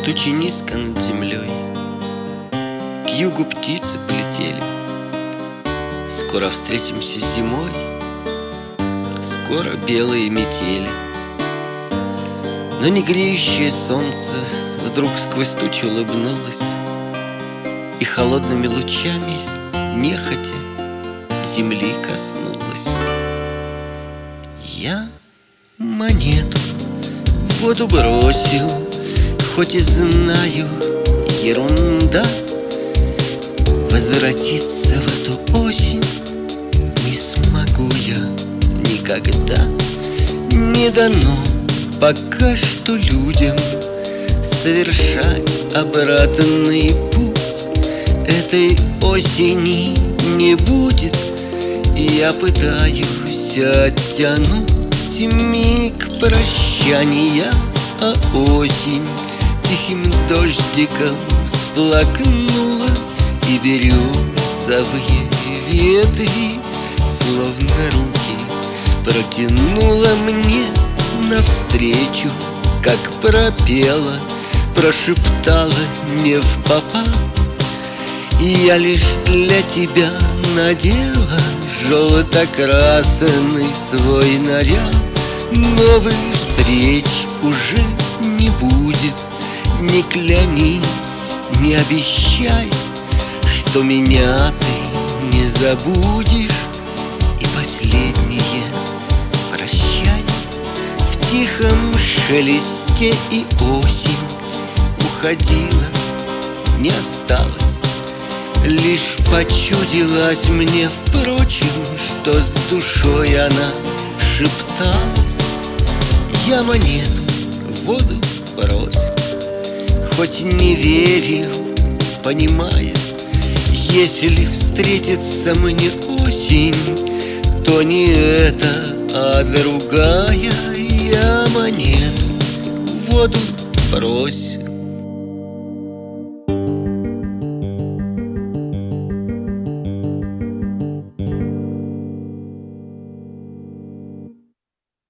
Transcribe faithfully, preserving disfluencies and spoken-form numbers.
Тучи низко над землей, к югу птицы полетели. Скоро встретимся с зимой, скоро белые метели. Но не греющее солнце вдруг сквозь тучу улыбнулось и холодными лучами нехотя земли коснулась. Я монету в воду бросил, хоть и знаю, ерунда. Возвратиться в эту осень не смогу я никогда. Не дано пока что людям совершать обратный путь. Этой осени не будет, я пытаюсь оттянуть миг прощания, а осень тихим дождиком всплакнула, и березовые ветви, словно руки, протянула мне навстречу, как пропела, прошептала невпопад. И я лишь для тебя надела желто-красный свой наряд. Новых встреч уже не будет, не клянись, не обещай, что меня ты не забудешь. И последнее прощай. В тихом шелесте и осень уходила, не осталось. Лишь почудилась мне, впрочем, что с душой она шепталась. Я монету в воду бросил, хоть не верил, понимая, если встретится мне осень, то не эта, а другая. Я монету в воду бросил.